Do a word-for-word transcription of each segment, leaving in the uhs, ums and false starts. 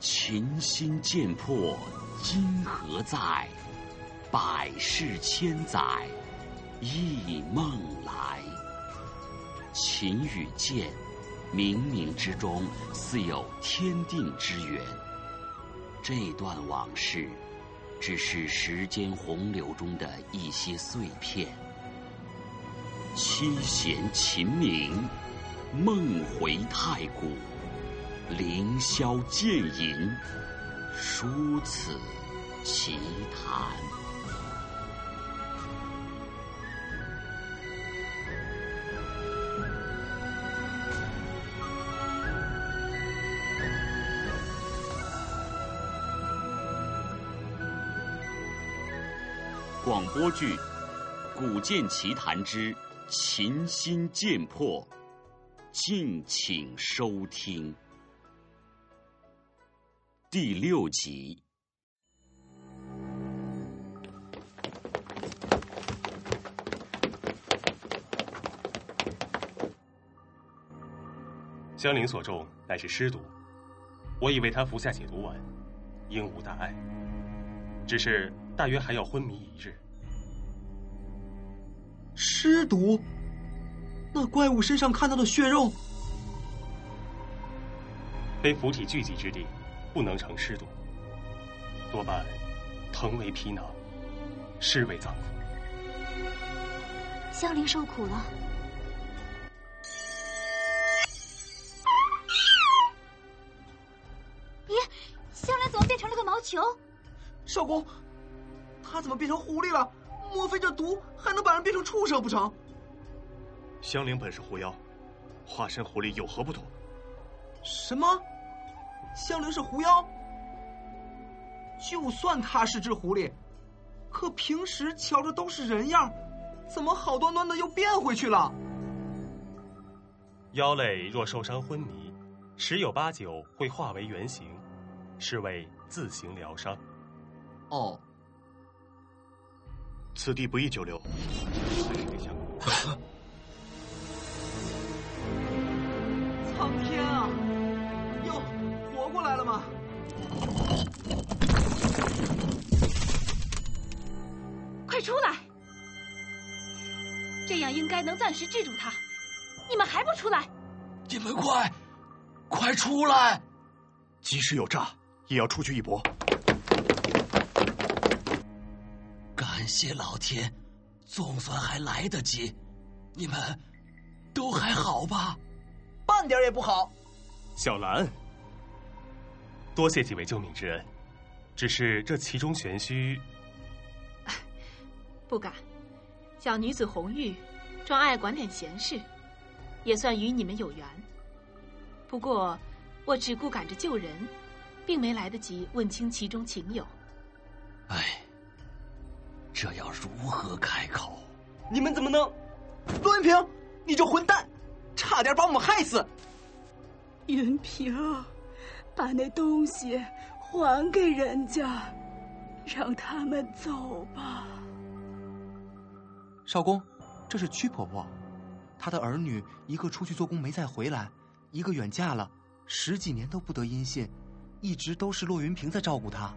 琴心剑魄今何在？百世千载忆梦来。琴与剑，冥冥之中似有天定之缘。这段往事，只是时间洪流中的一些碎片。七弦琴鸣，梦回太古，凌霄剑吟，殊此奇谈。广播剧《古剑奇谭之琴心剑魄》，敬请收听。第六集。 香菱所中乃是尸毒，我已为他服下解毒丸，应无大碍。只是大约还要昏迷一日。 尸毒？那怪物身上看到的血肉， 非腐体聚集之地，不能成尸毒，多半腾为皮囊，尸为脏腑。 香菱受苦了。咦，香菱怎么变成了个毛球？ 少公，他怎么变成狐狸了？莫非这毒还能把人变成畜生不成？ 香菱本是狐妖，化身狐狸有何不妥？ 什么？香菱是狐妖？就算他是只狐狸，可平时瞧着都是人样，怎么好端端的又变回去了？ 妖类若受伤昏迷，十有八九会化为原形，是为自行疗伤。 哦， 此地不宜久留。 苍天啊，又活过来了吗？ 快出来！这样应该能暂时制住他。你们还不出来？ 你们快，快出来！ 即使有诈，也要出去一搏。 感谢老天，总算还来得及。你们都还好吧？ 半点也不好。 小兰，多谢几位救命之恩，只是这其中玄虚。 不敢，小女子红玉，专爱管点闲事，也算与你们有缘。不过，我只顾赶着救人，并没来得及问清其中情有。 哎，这要如何开口？ 你们怎么能……罗云平，你这混蛋，差点把我们害死！ 云平，把那东西还给人家，让他们走吧。 少公，这是屈婆婆，她的儿女一个出去做工没再回来，一个远嫁了，十几年都不得音信，一直都是骆云平在照顾她。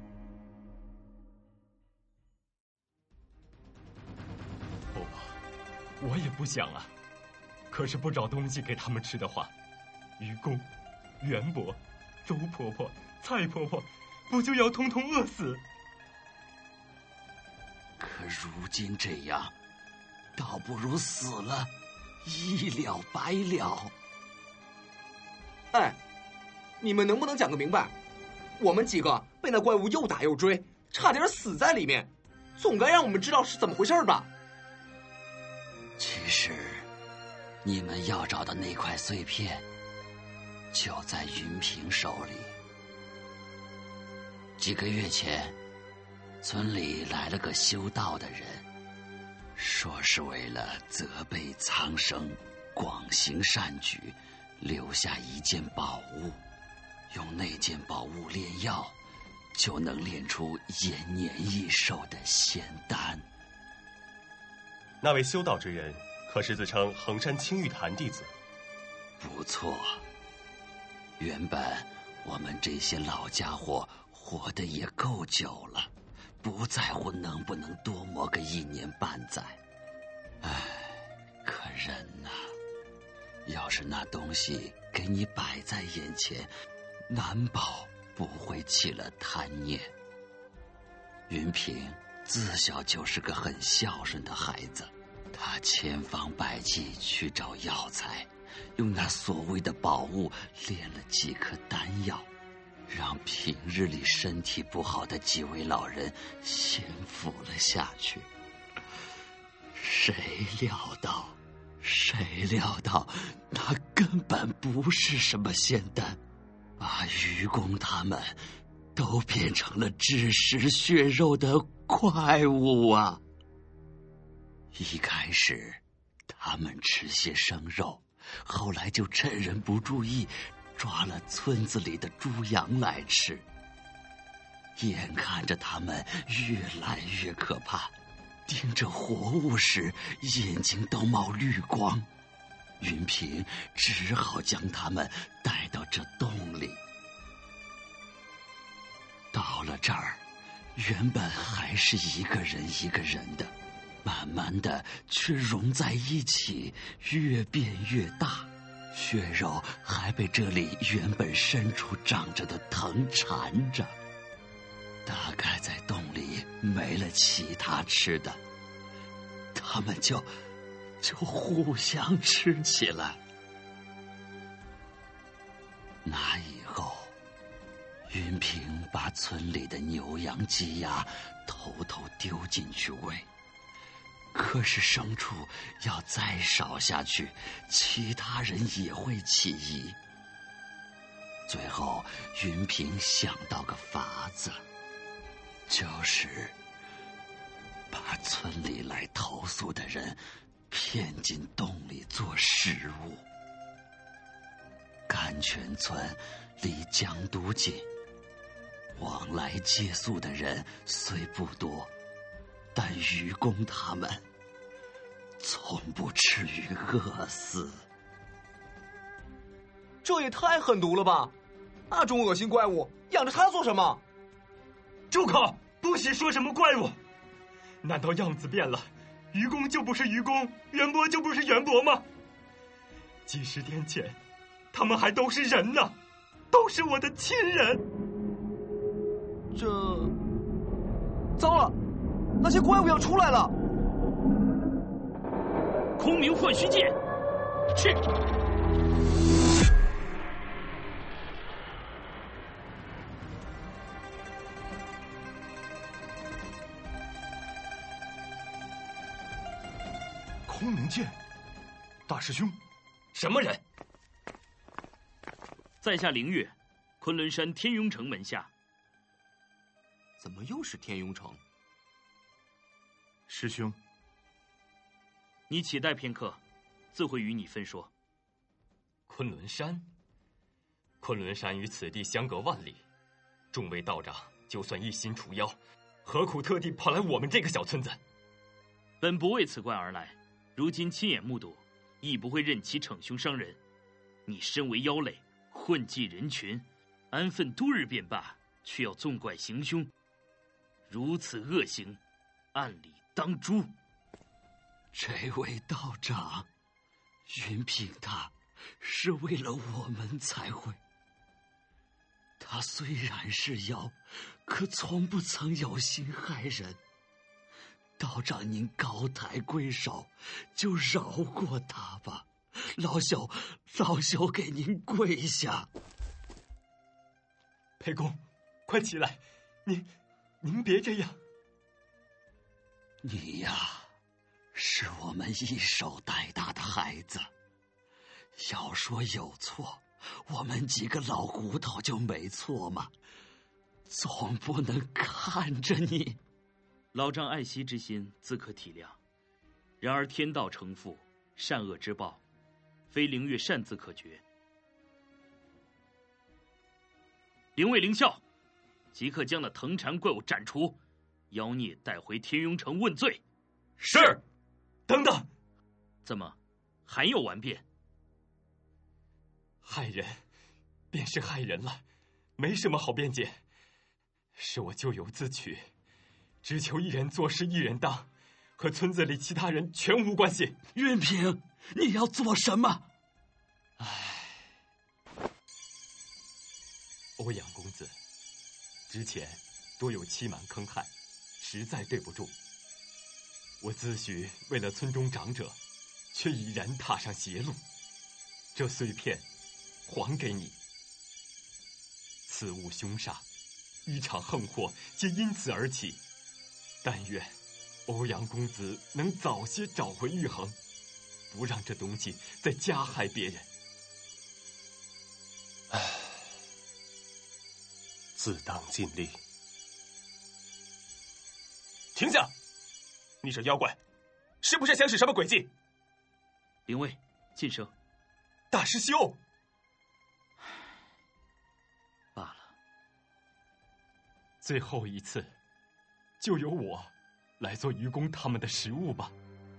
婆婆，我也不想啊，可是不找东西给他们吃的话，愚公、袁伯、周婆婆、蔡婆婆不就要通通饿死？ 可如今这样，倒不如死了，一了百了。 哎，你们能不能讲个明白？我们几个被那怪物又打又追，差点死在里面，总该让我们知道是怎么回事吧？ 其实，你们要找的那块碎片，就在云平手里。几个月前，村里来了个修道的人，说是为了责备苍生，广行善举，留下一件宝物，用那件宝物炼药，就能炼出延年益寿的仙丹。 那位修道之人，可是自称衡山青玉坛弟子？ 不错。原本我们这些老家伙活得也够久了，不在乎能不能多磨个一年半载。唉，可人呐，要是那东西给你摆在眼前，难保不会起了贪念。云平自小就是个很孝顺的孩子，他千方百计去找药材，用那所谓的宝物炼了几颗丹药，让平日里身体不好的几位老人先服了下去。谁料到，谁料到，那根本不是什么仙丹，把愚公他们都变成了只食血肉的怪物啊！一开始，他们吃些生肉，后来就趁人不注意，抓了村子里的猪羊来吃。眼看着他们越来越可怕，盯着活物时眼睛都冒绿光，云平只好将他们带到这洞里。到了这儿，原本还是一个人一个人的，慢慢的却融在一起，越变越大，血肉还被这里原本深处长着的藤缠着。大概在洞里没了其他吃的，他们就就互相吃起来。那以后，云平把村里的牛羊鸡鸭偷偷丢进去喂，可是牲畜要再少下去，其他人也会起疑。最后，云平想到个法子，就是把村里来投诉的人骗进洞里做食物。甘泉村离江都近，往来借宿的人虽不多，但愚公他们从不至于饿死。 这也太狠毒了吧！那种恶心怪物养着它做什么？ 住口！不许说什么怪物！难道样子变了，愚公就不是愚公，元伯就不是元伯吗？几十天前，他们还都是人呢，都是我的亲人。 这糟了，那些怪物要出来了！ 空明幻虚剑，去！ 空明剑，大师兄， 什么人？ 在下凌月，昆仑山天雍城门下。 怎么又是天雍城？ 师兄， 你且待片刻，自会与你分说。 昆仑山，昆仑山与此地相隔万里，众位道长就算一心除妖，何苦特地跑来我们这个小村子？ 本不为此怪而来，如今亲眼目睹，亦不会任其逞凶伤人。你身为妖类，混迹人群，安分度日便罢，却要纵拐行凶，如此恶行，按理当诛。 这位道长，云平他是为了我们才会。他虽然是妖，可从不曾有心害人。道长您高抬贵手，就饶过他吧，老朽老朽给您跪下。 裴公，快起来，您您别这样。 你呀，是我们一手带大的孩子，要说有错，我们几个老骨头就没错嘛，总不能看着你。 老丈爱惜之心自可体谅，然而天道成父，善恶之报，非凌月擅自可决。灵位灵校，即刻将那藤缠怪物斩除，妖孽带回天雍城问罪。 是。等等， 怎么还有顽辩？ 害人便是害人了， 没什么好辩解，是我咎由自取，只求一人做事一人当，和村子里其他人全无关系。 云平，你要做什么？唉， 欧阳公子，之前多有欺瞒坑害，实在对不住。我自诩为了村中长者，却已然踏上邪路。这碎片，还给你。此物凶煞，一场横祸皆因此而起。但愿欧阳公子能早些找回玉衡，不让这东西再加害别人。 唉，自当尽力。停下！你这妖怪，是不是想使什么诡计？ 灵位，晋升。 大师兄， 罢了。 最后一次，就由我来做愚公他们的食物吧。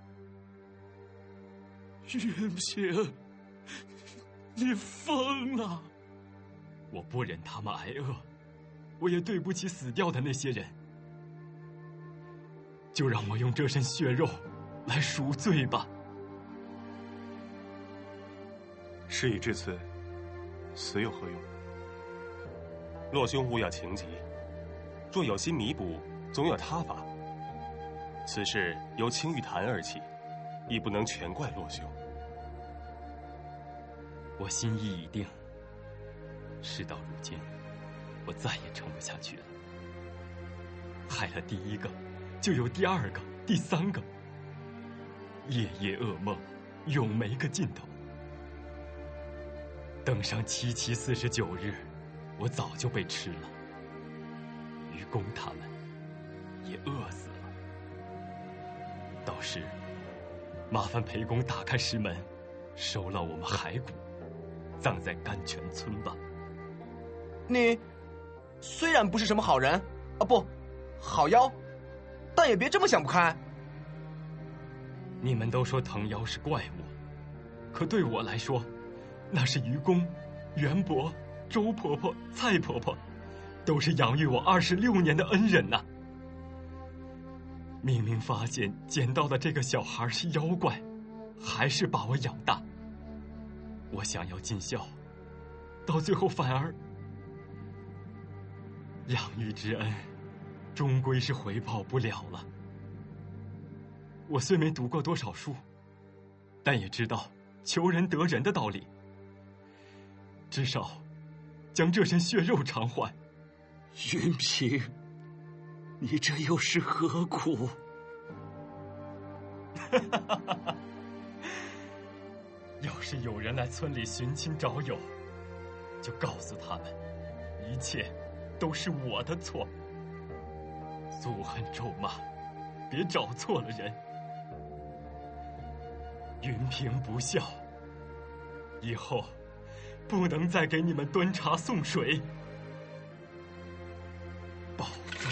云平，你疯了！ 我不忍他们挨饿，我也对不起死掉的那些人。就让我用这身血肉来赎罪吧。 事已至此，死有何用？洛兄勿要情急，若有心弥补，总有他法。此事由青玉坛而起，亦不能全怪洛兄。 我心意已定，事到如今，我再也撑不下去了。害了第一个，就有第二个、第三个，夜夜噩梦，永没个尽头。等上七七四十九日，我早就被吃了。愚公他们也饿死了。到时，麻烦裴公打开石门，收了我们骸骨，葬在甘泉村吧。 你虽然不是什么好人啊，不，好妖，但也别这么想不开。 你们都说藤妖是怪物，可对我来说，那是愚公、袁伯、周婆婆、蔡婆婆，都是养育我二十六年的恩人呐、啊。明明发现捡到的这个小孩是妖怪，还是把我养大。我想要尽孝，到最后反而……养育之恩，终归是回报不了了。我虽没读过多少书，但也知道求人得人的道理。至少，将这身血肉偿还。 云平，你这又是何苦？ 要是有人来村里寻亲找友，就告诉他们，一切都是我的错。宿恨咒骂，别找错了人。云平不孝，以后不能再给你们端茶送水。保重。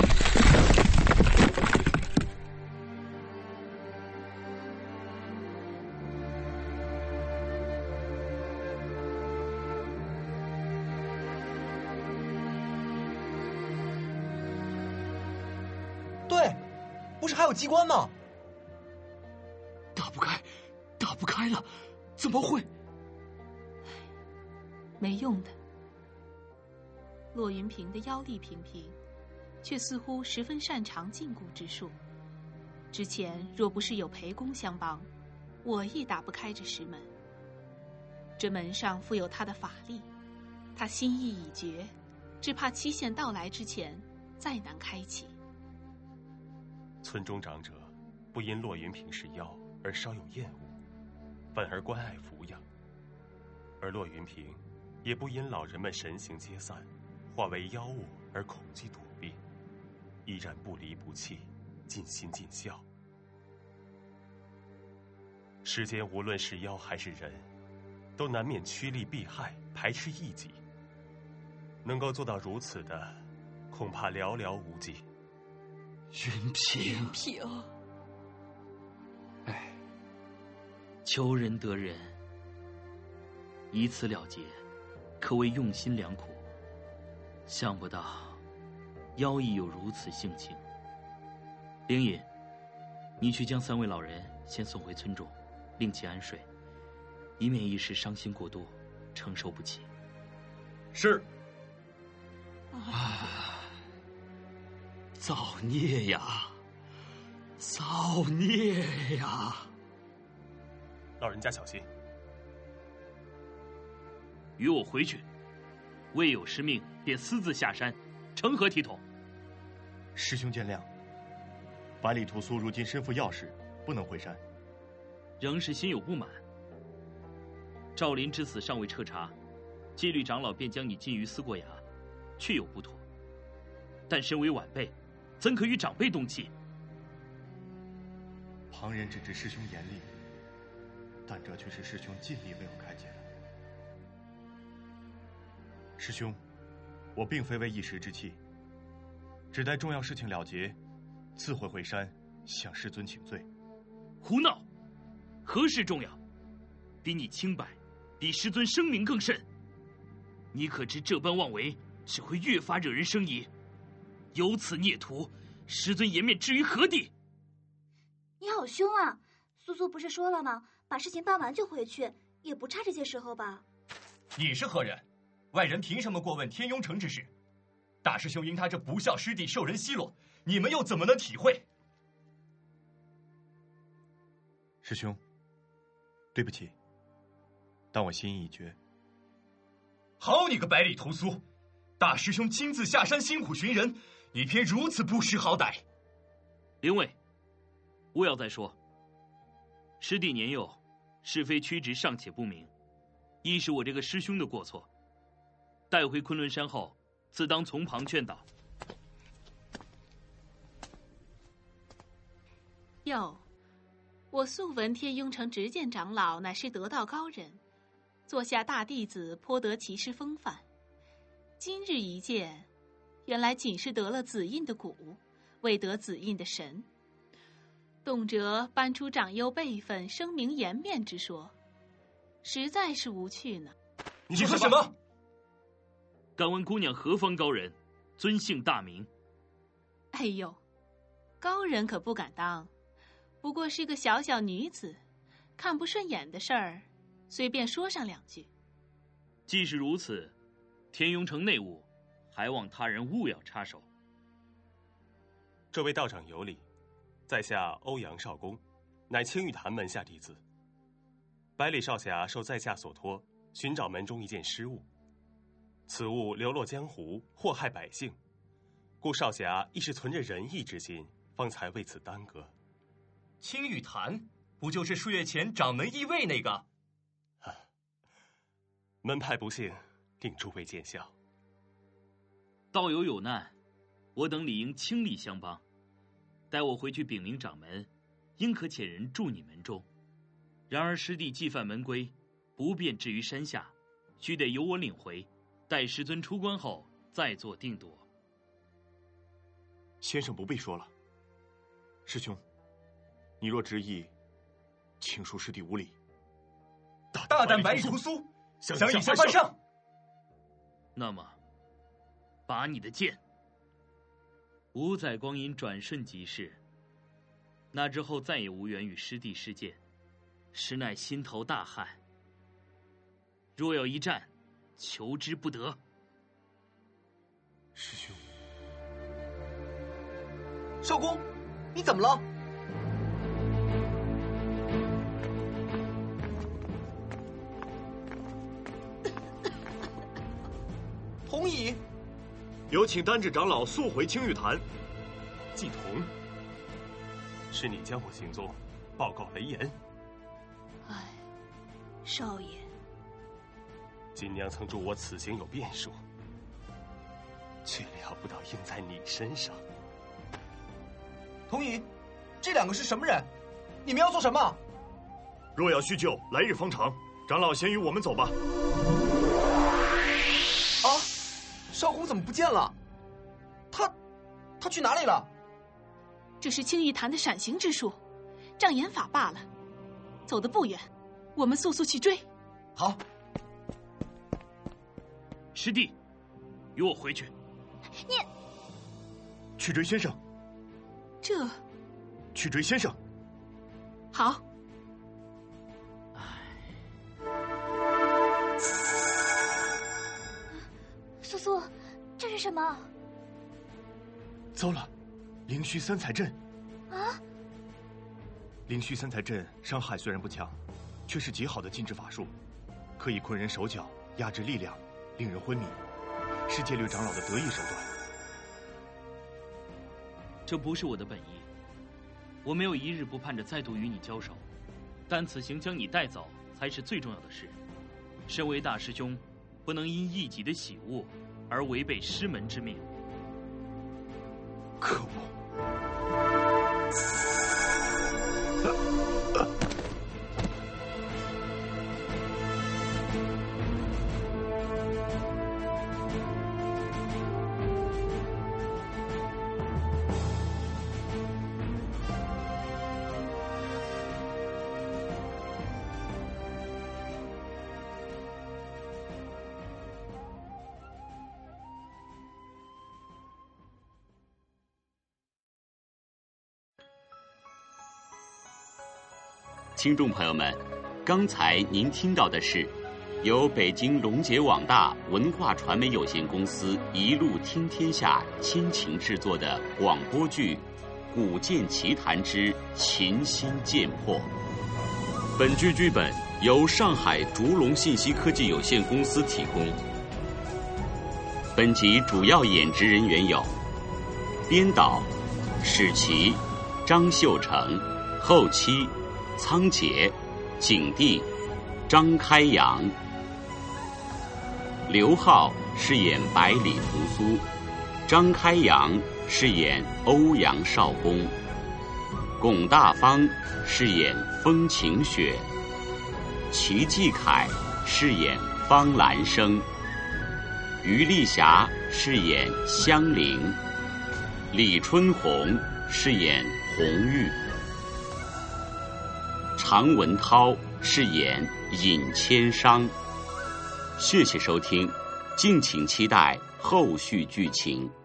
对，不是还有机关吗？ 打不开，打不开了，怎么会？ 没用的。骆云平的妖力平平，却似乎十分擅长禁锢之术。之前若不是有裴公相帮，我亦打不开这石门。这门上附有他的法力，他心意已决，只怕期限到来之前再难开启。 村中长者不因骆云平是妖而稍有厌恶，反而关爱抚养；而骆云平也不因老人们神形皆散，化为妖物而恐惧躲避，依然不离不弃，尽心尽孝。世间无论是妖还是人，都难免趋利避害，排斥异己。能够做到如此的，恐怕寥寥无几。 云平， 云平， 唉，求人得人，以此了结，可谓用心良苦。 想不到妖亦有如此性情。灵隐，你去将三位老人先送回村中，令其安睡，以免一时伤心过度，承受不起。 是。 啊，造孽呀！造孽呀！ 老人家小心。 与我回去，未有失命便私自下山，成何体统？ 师兄见谅。百里屠苏如今身负要事，不能回山， 仍是心有不满。赵林之死尚未彻查，纪律长老便将你禁于思过崖，确有不妥。但身为晚辈，怎可与长辈动气？ 旁人只知师兄严厉，但这却是师兄尽力为我开解的。师兄，我并非为一时之气，只待重要事情了结，自会回山向师尊请罪。 胡闹！何事重要？比你清白，比师尊声名更甚。你可知这般妄为，只会越发惹人生疑。有此孽徒，师尊颜面置于何地？ 你好凶啊！苏苏不是说了吗？把事情办完就回去，也不差这些时候吧？ 你是何人？外人凭什么过问天庸城之事？大师兄因他这不孝师弟受人奚落，你们又怎么能体会？ 师兄，对不起，但我心意已决。 好你个百里屠苏！大师兄亲自下山辛苦寻人，你偏如此不识好歹。 灵位，勿要再说。师弟年幼，是非曲直尚且不明，亦是我这个师兄的过错。带回昆仑山后，自当从旁劝导。 哟，我素闻天庸城执剑长老乃是得道高人，做下大弟子颇得其师风范。今日一见，原来仅是得了紫印的骨，未得紫印的神，动辄搬出长幼辈分、声名颜面之说，实在是无趣呢。 你说什么？ 敢问姑娘何方高人，尊姓大名？ 哎呦，高人可不敢当，不过是个小小女子，看不顺眼的事儿，随便说上两句。 既是如此，天庸城内务，还望他人勿要插手。 这位道长有礼，在下欧阳少公，乃青玉坛门下弟子。百里少侠受在下所托，寻找门中一件失物，此物流落江湖，祸害百姓，故少侠亦是存着仁义之心，方才为此耽搁。 青玉坛不就是数月前掌门易位那个？ 啊，门派不幸，令诸位见笑。 道友有难，我等理应倾力相帮。待我回去禀明掌门，应可遣人助你门中。然而师弟既犯门规，不便置于山下，须得由我领回，待师尊出关后再做定夺。 先生不必说了。师兄，你若执意，请恕师弟无礼。 大胆百里屠苏，想以下犯上。 那么，拔你的剑。五载光阴转瞬即逝，那之后再也无缘与师弟试剑，实乃心头大憾。若要一战，求之不得。 师兄， 少公，你怎么了？同意。 有请丹智长老速回青玉坛。 季童，是你将我行踪报告雷言。 唉，少爷， 锦娘曾祝我此行有变数，却料不到应在你身上。 童姨，这两个是什么人？你们要做什么？ 若要叙旧，来日方长。长老先与我们走吧。 啊，少公怎么不见了？他，他去哪里了？ 这是青玉坛的闪行之术，障眼法罢了。走得不远，我们速速去追。 好。 师弟， 与我回去。 你去追先生。 这去追先生。 好。 苏苏，这是什么？ 糟了，灵虚三才阵。 啊！ 灵虚三才阵伤害虽然不强，却是极好的禁制法术，可以困人手脚，压制力量，令人昏迷，是戒律长老的得意手段。 这不是我的本意，我没有一日不盼着再度与你交手，但此行将你带走才是最重要的事。身为大师兄，不能因一己的喜恶而违背师门之命。 可恶！ 听众朋友们，刚才您听到的是由北京龙杰网大文化传媒有限公司一路听天下倾情制作的广播剧《古剑奇谭之琴心剑魄》。本剧剧本由上海竹龙信息科技有限公司提供。本集主要演职人员有：编导史琦、张秀成，后期仓颉、景帝、张开阳。刘浩饰演百里屠苏，张开阳饰演欧阳少恭，巩大方饰演风晴雪，齐继凯饰演方兰生，于丽霞饰演香菱，李春红饰演红玉，常文涛饰演尹千商。谢谢收听，敬请期待后续剧情。